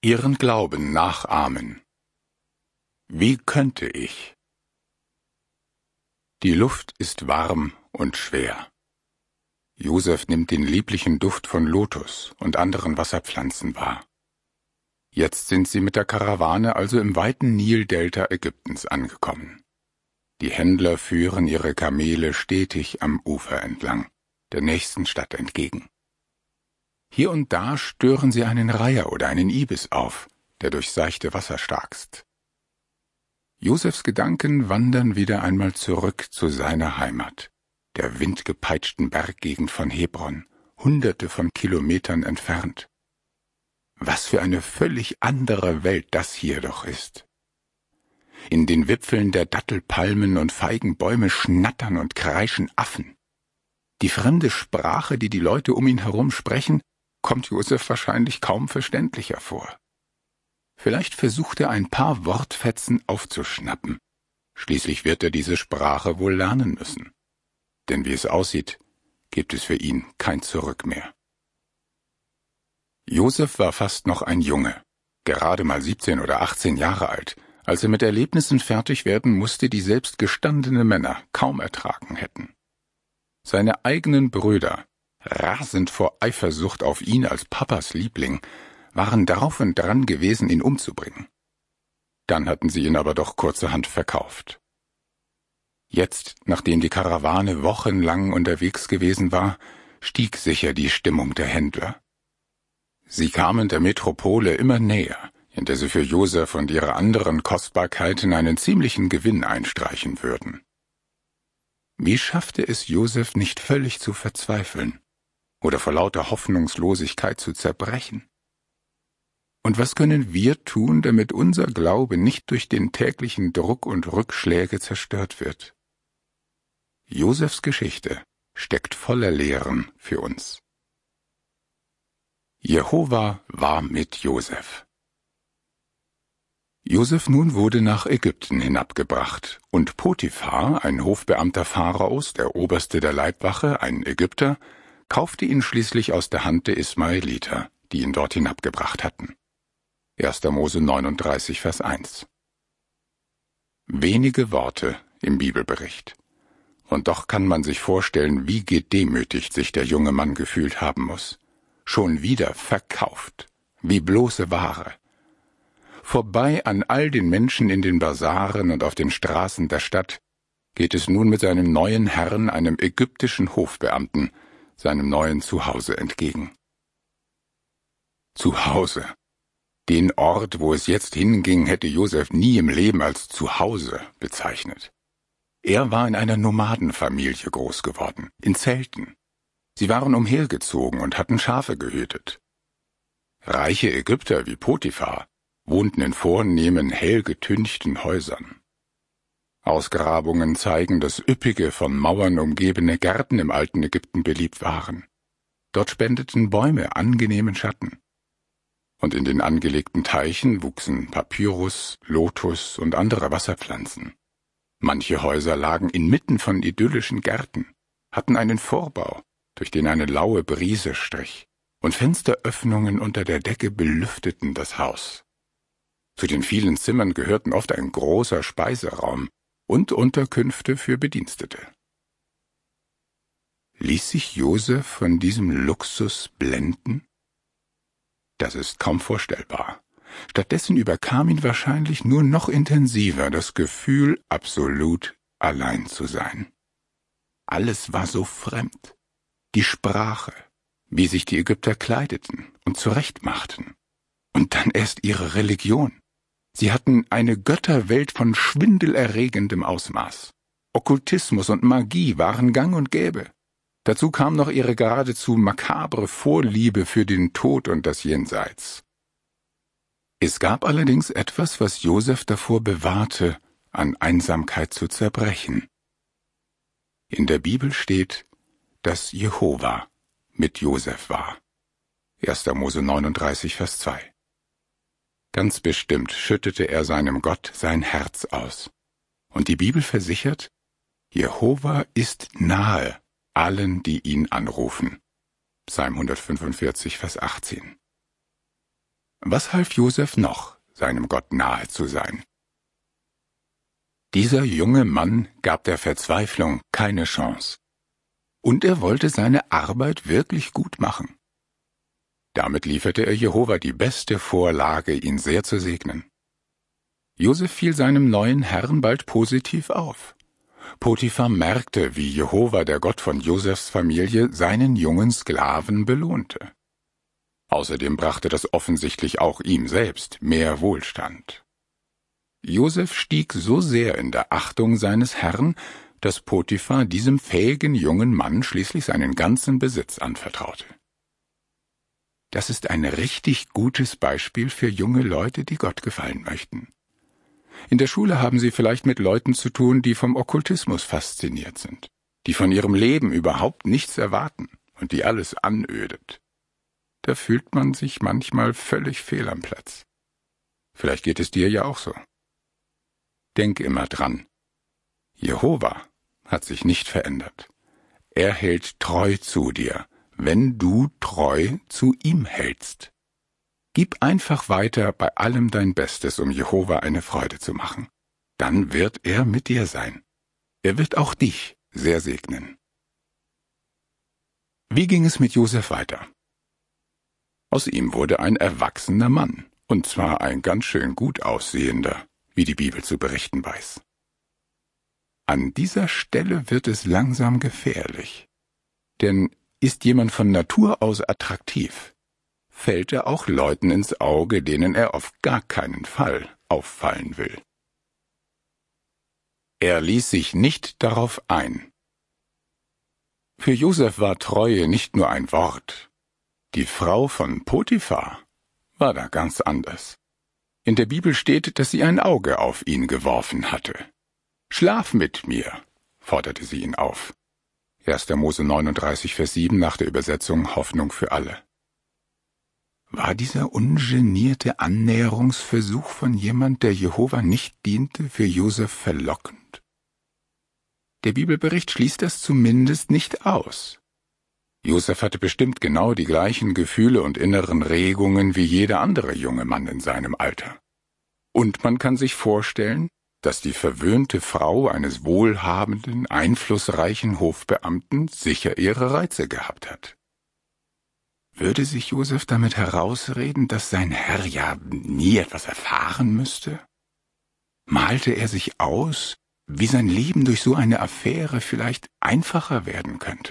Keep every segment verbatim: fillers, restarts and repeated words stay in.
Ihren Glauben nachahmen. Wie könnte ich? Die Luft ist warm und schwer. Josef nimmt den lieblichen Duft von Lotus und anderen Wasserpflanzen wahr. Jetzt sind sie mit der Karawane also im weiten Nildelta Ägyptens angekommen. Die Händler führen ihre Kamele stetig am Ufer entlang, der nächsten Stadt entgegen. Hier und da stören sie einen Reiher oder einen Ibis auf, der durch seichte Wasser starkst. Josefs Gedanken wandern wieder einmal zurück zu seiner Heimat, der windgepeitschten Berggegend von Hebron, hunderte von Kilometern entfernt. Was für eine völlig andere Welt das hier doch ist. In den Wipfeln der Dattelpalmen und Feigenbäume schnattern und kreischen Affen. Die fremde Sprache, die die Leute um ihn herum sprechen, kommt Josef wahrscheinlich kaum verständlicher vor. Vielleicht versucht er ein paar Wortfetzen aufzuschnappen. Schließlich wird er diese Sprache wohl lernen müssen. Denn wie es aussieht, gibt es für ihn kein Zurück mehr. Josef war fast noch ein Junge, gerade mal siebzehn oder achtzehn Jahre alt, als er mit Erlebnissen fertig werden musste, die selbst gestandene Männer kaum ertragen hätten. Seine eigenen Brüder, rasend vor Eifersucht auf ihn als Papas Liebling, waren drauf und dran gewesen, ihn umzubringen. Dann hatten sie ihn aber doch kurzerhand verkauft. Jetzt, nachdem die Karawane wochenlang unterwegs gewesen war, stieg sicher die Stimmung der Händler. Sie kamen der Metropole immer näher, in der sie für Josef und ihre anderen Kostbarkeiten einen ziemlichen Gewinn einstreichen würden. Wie schaffte es Josef nicht völlig zu verzweifeln oder vor lauter Hoffnungslosigkeit zu zerbrechen? Und was können wir tun, damit unser Glaube nicht durch den täglichen Druck und Rückschläge zerstört wird? Josefs Geschichte steckt voller Lehren für uns. Jehova war mit Josef. Josef nun wurde nach Ägypten hinabgebracht, und Potiphar, ein Hofbeamter Pharaos, der Oberste der Leibwache, ein Ägypter, kaufte ihn schließlich aus der Hand der Ismaeliter, die ihn dort hinabgebracht hatten. erster Mose neununddreißig, Vers eins. Wenige Worte im Bibelbericht. Und doch kann man sich vorstellen, wie gedemütigt sich der junge Mann gefühlt haben muss. Schon wieder verkauft, wie bloße Ware. Vorbei an all den Menschen in den Basaren und auf den Straßen der Stadt geht es nun mit seinem neuen Herrn, einem ägyptischen Hofbeamten, seinem neuen Zuhause entgegen. Zuhause. Den Ort, wo es jetzt hinging, hätte Josef nie im Leben als Zuhause bezeichnet. Er war in einer Nomadenfamilie groß geworden, in Zelten. Sie waren umhergezogen und hatten Schafe gehütet. Reiche Ägypter wie Potiphar wohnten in vornehmen, hell getünchten Häusern. Ausgrabungen zeigen, dass üppige, von Mauern umgebene Gärten im alten Ägypten beliebt waren. Dort spendeten Bäume angenehmen Schatten. Und in den angelegten Teichen wuchsen Papyrus, Lotus und andere Wasserpflanzen. Manche Häuser lagen inmitten von idyllischen Gärten, hatten einen Vorbau, durch den eine laue Brise strich, und Fensteröffnungen unter der Decke belüfteten das Haus. Zu den vielen Zimmern gehörten oft ein großer Speiseraum und Unterkünfte für Bedienstete. Ließ sich Josef von diesem Luxus blenden? Das ist kaum vorstellbar. Stattdessen überkam ihn wahrscheinlich nur noch intensiver das Gefühl, absolut allein zu sein. Alles war so fremd. Die Sprache, wie sich die Ägypter kleideten und zurechtmachten. Und dann erst ihre Religion. Sie hatten eine Götterwelt von schwindelerregendem Ausmaß. Okkultismus und Magie waren gang und gäbe. Dazu kam noch ihre geradezu makabre Vorliebe für den Tod und das Jenseits. Es gab allerdings etwas, was Josef davor bewahrte, an Einsamkeit zu zerbrechen. In der Bibel steht, dass Jehova mit Josef war. erster Mose neununddreißig, Vers zwei. Ganz bestimmt schüttete er seinem Gott sein Herz aus. Und die Bibel versichert, Jehova ist nahe allen, die ihn anrufen. Psalm hundertfünfundvierzig, Vers achtzehn. Was half Josef noch, seinem Gott nahe zu sein? Dieser junge Mann gab der Verzweiflung keine Chance. Und er wollte seine Arbeit wirklich gut machen. Damit lieferte er Jehova die beste Vorlage, ihn sehr zu segnen. Josef fiel seinem neuen Herrn bald positiv auf. Potiphar merkte, wie Jehova, der Gott von Josefs Familie, seinen jungen Sklaven belohnte. Außerdem brachte das offensichtlich auch ihm selbst mehr Wohlstand. Josef stieg so sehr in der Achtung seines Herrn, dass Potiphar diesem fähigen jungen Mann schließlich seinen ganzen Besitz anvertraute. Das ist ein richtig gutes Beispiel für junge Leute, die Gott gefallen möchten. In der Schule haben Sie vielleicht mit Leuten zu tun, die vom Okkultismus fasziniert sind, die von ihrem Leben überhaupt nichts erwarten und die alles anödet. Da fühlt man sich manchmal völlig fehl am Platz. Vielleicht geht es dir ja auch so. Denk immer dran. Jehova hat sich nicht verändert. Er hält treu zu dir, wenn du treu zu ihm hältst. Gib einfach weiter bei allem dein Bestes, um Jehova eine Freude zu machen. Dann wird er mit dir sein. Er wird auch dich sehr segnen. Wie ging es mit Josef weiter? Aus ihm wurde ein erwachsener Mann, und zwar ein ganz schön gut aussehender, wie die Bibel zu berichten weiß. An dieser Stelle wird es langsam gefährlich. Denn ist jemand von Natur aus attraktiv, fällt er auch Leuten ins Auge, denen er auf gar keinen Fall auffallen will. Er ließ sich nicht darauf ein. Für Josef war Treue nicht nur ein Wort. Die Frau von Potiphar war da ganz anders. In der Bibel steht, dass sie ein Auge auf ihn geworfen hatte. »Schlaf mit mir«, forderte sie ihn auf. erster Mose neununddreißig, Vers sieben nach der Übersetzung Hoffnung für alle. War dieser ungenierte Annäherungsversuch von jemand, der Jehova nicht diente, für Josef verlockend? Der Bibelbericht schließt das zumindest nicht aus. Josef hatte bestimmt genau die gleichen Gefühle und inneren Regungen wie jeder andere junge Mann in seinem Alter. Und man kann sich vorstellen, dass die verwöhnte Frau eines wohlhabenden, einflussreichen Hofbeamten sicher ihre Reize gehabt hat. Würde sich Josef damit herausreden, dass sein Herr ja nie etwas erfahren müsste? Malte er sich aus, wie sein Leben durch so eine Affäre vielleicht einfacher werden könnte?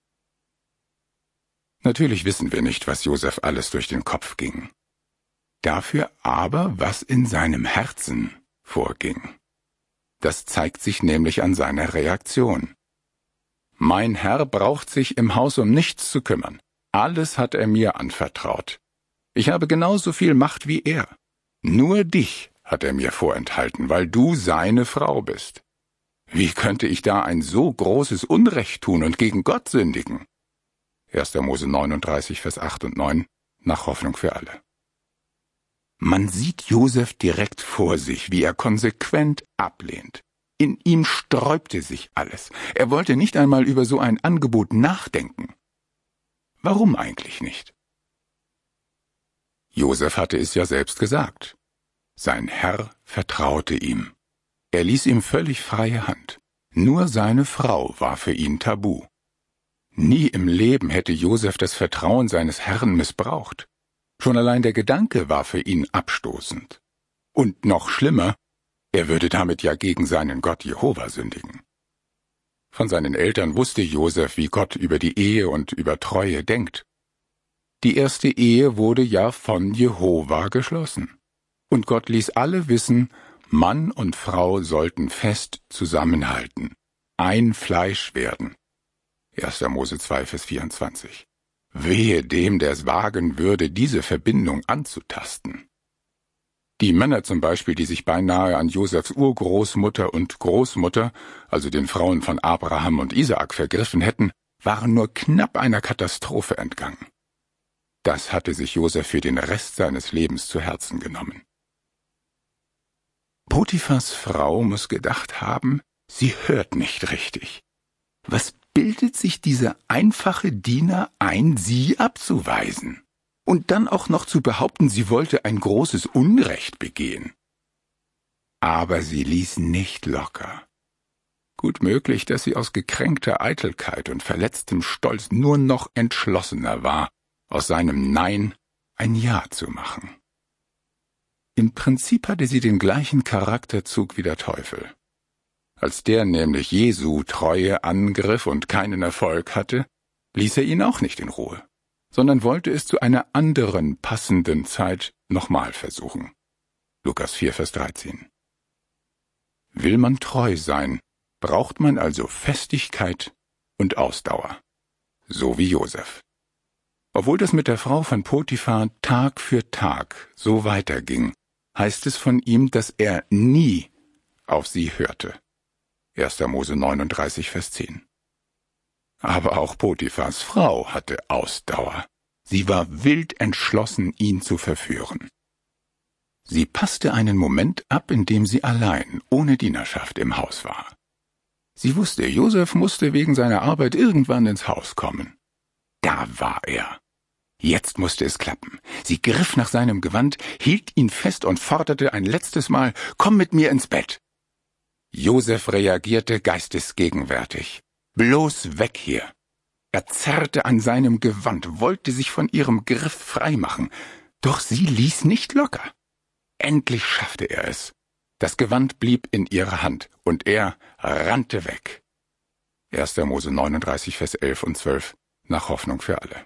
Natürlich wissen wir nicht, was Josef alles durch den Kopf ging. Dafür aber, was in seinem Herzen vorging. Das zeigt sich nämlich an seiner Reaktion. Mein Herr braucht sich im Haus um nichts zu kümmern. Alles hat er mir anvertraut. Ich habe genauso viel Macht wie er. Nur dich hat er mir vorenthalten, weil du seine Frau bist. Wie könnte ich da ein so großes Unrecht tun und gegen Gott sündigen? erster Mose neununddreißig, Vers acht und neun, nach Hoffnung für alle. Man sieht Josef direkt vor sich, wie er konsequent ablehnt. In ihm sträubte sich alles. Er wollte nicht einmal über so ein Angebot nachdenken. Warum eigentlich nicht? Josef hatte es ja selbst gesagt. Sein Herr vertraute ihm. Er ließ ihm völlig freie Hand. Nur seine Frau war für ihn tabu. Nie im Leben hätte Josef das Vertrauen seines Herrn missbraucht. Schon allein der Gedanke war für ihn abstoßend. Und noch schlimmer, er würde damit ja gegen seinen Gott Jehova sündigen. Von seinen Eltern wusste Josef, wie Gott über die Ehe und über Treue denkt. Die erste Ehe wurde ja von Jehova geschlossen. Und Gott ließ alle wissen, Mann und Frau sollten fest zusammenhalten, ein Fleisch werden. erster Mose zwei, Vers vierundzwanzig. Wehe dem, der es wagen würde, diese Verbindung anzutasten. Die Männer zum Beispiel, die sich beinahe an Josefs Urgroßmutter und Großmutter, also den Frauen von Abraham und Isaak, vergriffen hätten, waren nur knapp einer Katastrophe entgangen. Das hatte sich Josef für den Rest seines Lebens zu Herzen genommen. Potiphars Frau muss gedacht haben, sie hört nicht richtig. Was bildet sich dieser einfache Diener ein, sie abzuweisen? Und dann auch noch zu behaupten, sie wollte ein großes Unrecht begehen. Aber sie ließ nicht locker. Gut möglich, dass sie aus gekränkter Eitelkeit und verletztem Stolz nur noch entschlossener war, aus seinem Nein ein Ja zu machen. Im Prinzip hatte sie den gleichen Charakterzug wie der Teufel. Als der nämlich Jesu Treue angriff und keinen Erfolg hatte, ließ er ihn auch nicht in Ruhe, sondern wollte es zu einer anderen passenden Zeit nochmal versuchen. Lukas vier, Vers dreizehn. Will man treu sein, braucht man also Festigkeit und Ausdauer, so wie Josef. Obwohl das mit der Frau von Potiphar Tag für Tag so weiterging, heißt es von ihm, dass er nie auf sie hörte. erster Mose neununddreißig, Vers zehn. Aber auch Potiphars Frau hatte Ausdauer. Sie war wild entschlossen, ihn zu verführen. Sie passte einen Moment ab, in dem sie allein, ohne Dienerschaft im Haus war. Sie wusste, Josef musste wegen seiner Arbeit irgendwann ins Haus kommen. Da war er. Jetzt musste es klappen. Sie griff nach seinem Gewand, hielt ihn fest und forderte ein letztes Mal, »Komm mit mir ins Bett!« Josef reagierte geistesgegenwärtig. »Bloß weg hier!« Er zerrte an seinem Gewand, wollte sich von ihrem Griff freimachen, doch sie ließ nicht locker. Endlich schaffte er es. Das Gewand blieb in ihrer Hand, und er rannte weg. erster Mose neununddreißig, Vers elf und zwölf, nach Hoffnung für alle.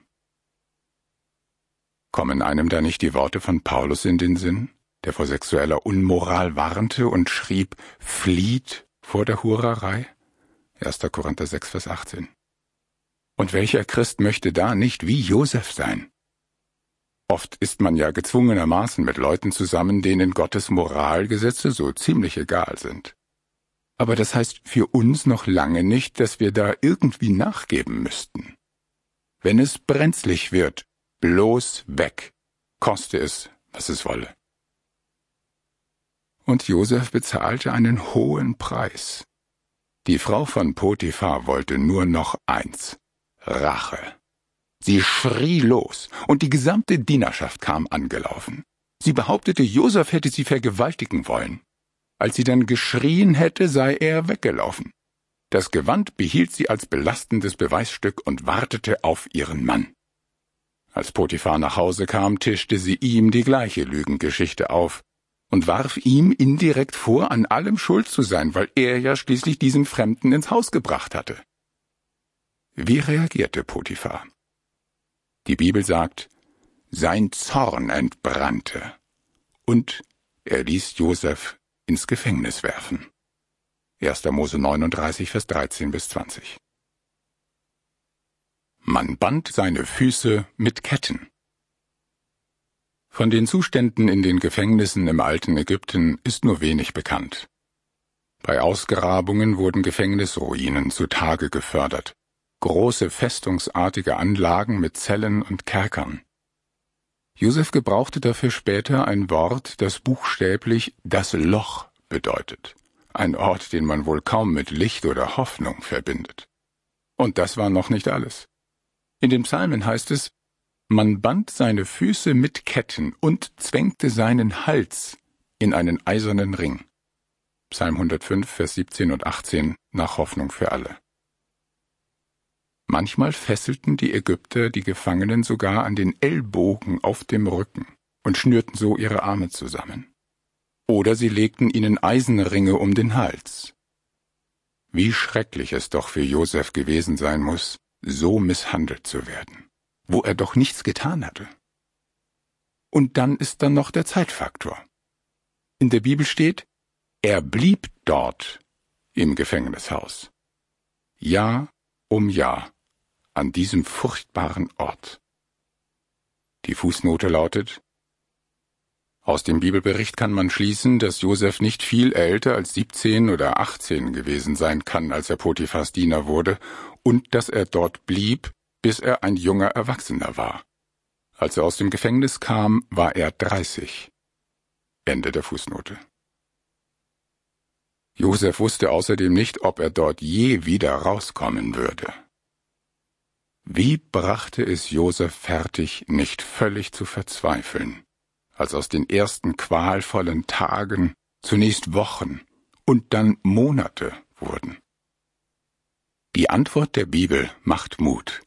Kommen einem da nicht die Worte von Paulus in den Sinn, der vor sexueller Unmoral warnte und schrieb, flieht vor der Hurerei? erster Korinther sechs, Vers achtzehn. Und welcher Christ möchte da nicht wie Josef sein? Oft ist man ja gezwungenermaßen mit Leuten zusammen, denen Gottes Moralgesetze so ziemlich egal sind. Aber das heißt für uns noch lange nicht, dass wir da irgendwie nachgeben müssten. Wenn es brenzlig wird, bloß weg, koste es, was es wolle. Und Josef bezahlte einen hohen Preis. Die Frau von Potiphar wollte nur noch eins: Rache. Sie schrie los, und die gesamte Dienerschaft kam angelaufen. Sie behauptete, Josef hätte sie vergewaltigen wollen. Als sie dann geschrien hätte, sei er weggelaufen. Das Gewand behielt sie als belastendes Beweisstück und wartete auf ihren Mann. Als Potiphar nach Hause kam, tischte sie ihm die gleiche Lügengeschichte auf und warf ihm indirekt vor, an allem schuld zu sein, weil er ja schließlich diesen Fremden ins Haus gebracht hatte. Wie reagierte Potiphar? Die Bibel sagt, sein Zorn entbrannte, und er ließ Josef ins Gefängnis werfen. erster Mose neununddreißig, Vers dreizehn bis zwanzig. Man band seine Füße mit Ketten. Von den Zuständen in den Gefängnissen im alten Ägypten ist nur wenig bekannt. Bei Ausgrabungen wurden Gefängnisruinen zutage gefördert. Große festungsartige Anlagen mit Zellen und Kerkern. Josef gebrauchte dafür später ein Wort, das buchstäblich das Loch bedeutet. Ein Ort, den man wohl kaum mit Licht oder Hoffnung verbindet. Und das war noch nicht alles. In den Psalmen heißt es, man band seine Füße mit Ketten und zwängte seinen Hals in einen eisernen Ring. Psalm hundertfünf, Vers siebzehn und achtzehn, nach Hoffnung für alle. Manchmal fesselten die Ägypter die Gefangenen sogar an den Ellbogen auf dem Rücken und schnürten so ihre Arme zusammen. Oder sie legten ihnen Eisenringe um den Hals. Wie schrecklich es doch für Josef gewesen sein muss, so misshandelt zu werden, wo er doch nichts getan hatte. Und dann ist dann noch der Zeitfaktor. In der Bibel steht, er blieb dort im Gefängnishaus. Jahr um Jahr. An diesem furchtbaren Ort. Die Fußnote lautet, aus dem Bibelbericht kann man schließen, dass Josef nicht viel älter als siebzehn oder achtzehn gewesen sein kann, als er Potiphars Diener wurde, und dass er dort blieb, bis er ein junger Erwachsener war. Als er aus dem Gefängnis kam, war er dreißig. Ende der Fußnote. Josef wusste außerdem nicht, ob er dort je wieder rauskommen würde. Wie brachte es Josef fertig, nicht völlig zu verzweifeln, als aus den ersten qualvollen Tagen zunächst Wochen und dann Monate wurden? Die Antwort der Bibel macht Mut.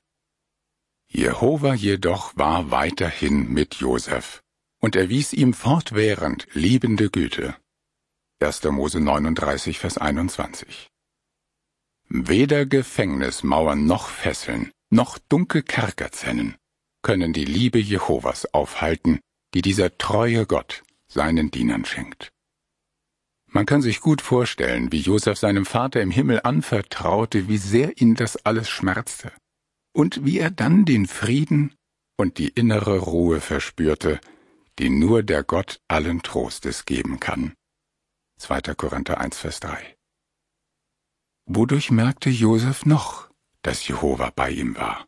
Jehova jedoch war weiterhin mit Josef und erwies ihm fortwährend liebende Güte. erster Mose neununddreißig, Vers einundzwanzig. Weder Gefängnismauern noch Fesseln, noch dunkle Kerkerzennen können die Liebe Jehovas aufhalten, die dieser treue Gott seinen Dienern schenkt. Man kann sich gut vorstellen, wie Josef seinem Vater im Himmel anvertraute, wie sehr ihn das alles schmerzte und wie er dann den Frieden und die innere Ruhe verspürte, die nur der Gott allen Trostes geben kann. zweiter Korinther eins, Vers drei. Wodurch merkte Josef noch, dass Jehova bei ihm war?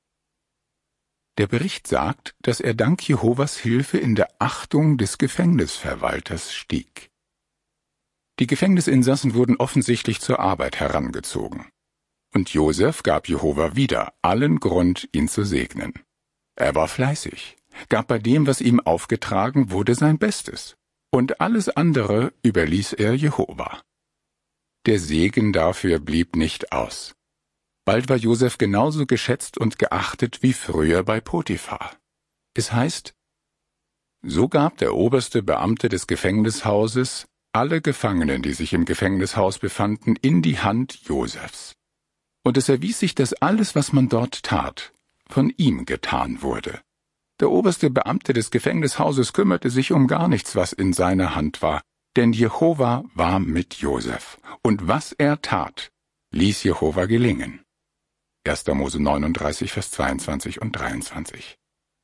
Der Bericht sagt, dass er dank Jehovas Hilfe in der Achtung des Gefängnisverwalters stieg. Die Gefängnisinsassen wurden offensichtlich zur Arbeit herangezogen. Und Josef gab Jehova wieder allen Grund, ihn zu segnen. Er war fleißig, gab bei dem, was ihm aufgetragen wurde, sein Bestes. Und alles andere überließ er Jehova. Der Segen dafür blieb nicht aus. Bald war Josef genauso geschätzt und geachtet wie früher bei Potiphar. Es heißt, so gab der oberste Beamte des Gefängnishauses alle Gefangenen, die sich im Gefängnishaus befanden, in die Hand Josefs. Und es erwies sich, dass alles, was man dort tat, von ihm getan wurde. Der oberste Beamte des Gefängnishauses kümmerte sich um gar nichts, was in seiner Hand war, denn Jehova war mit Josef, und was er tat, ließ Jehova gelingen. erster Mose neununddreißig, Vers zweiundzwanzig und dreiundzwanzig.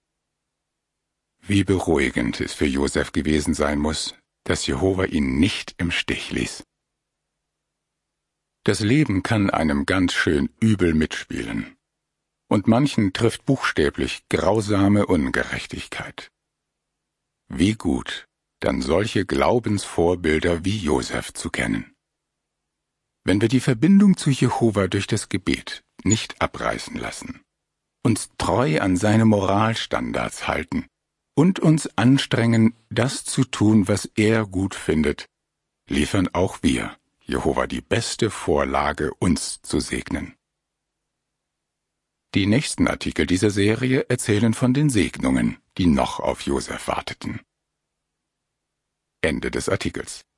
Wie beruhigend es für Josef gewesen sein muss, dass Jehova ihn nicht im Stich ließ. Das Leben kann einem ganz schön übel mitspielen. Und manchen trifft buchstäblich grausame Ungerechtigkeit. Wie gut, dann solche Glaubensvorbilder wie Josef zu kennen. Wenn wir die Verbindung zu Jehova durch das Gebet nicht abreißen lassen, uns treu an seine Moralstandards halten und uns anstrengen, das zu tun, was er gut findet, liefern auch wir Jehova die beste Vorlage, uns zu segnen. Die nächsten Artikel dieser Serie erzählen von den Segnungen, die noch auf Josef warteten. Ende des Artikels.